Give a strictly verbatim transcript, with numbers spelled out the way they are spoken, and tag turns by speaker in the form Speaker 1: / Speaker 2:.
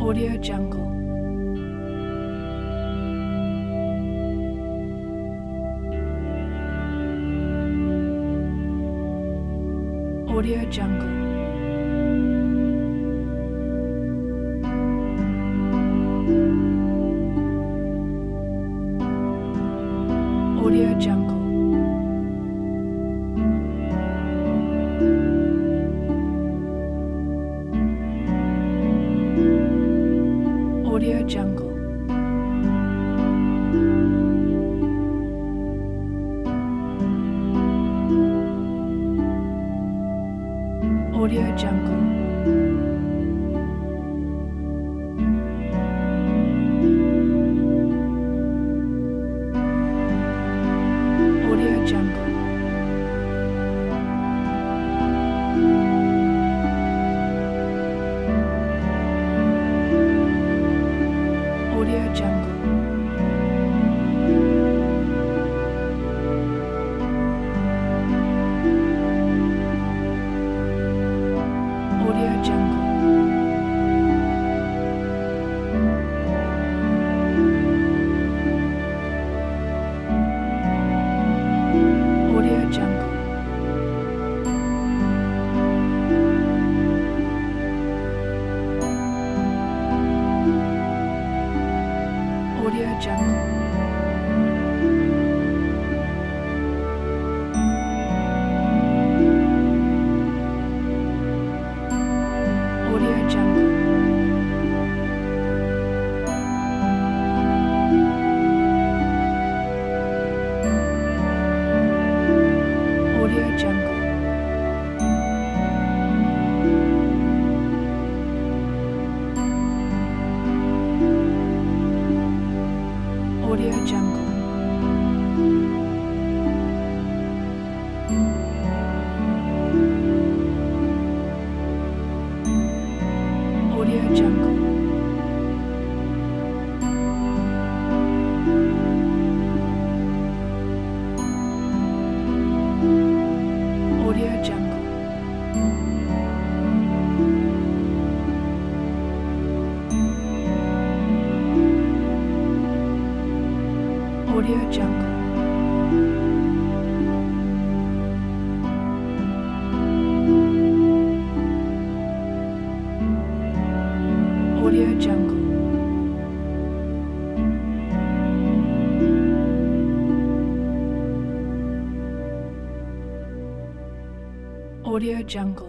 Speaker 1: Audio Jungle. Audio Jungle. Audio Jungle. Audio Jungle. Audio Jungle. Audio Jungle. Audio Jungle. Audio Jungle. Audio Jungle. Audio Jungle. Audio Jungle. Audio Jungle. Audio Jungle. Audio Jungle. Audio Jungle. Audio Jungle. Audio Jungle. Audio Jungle.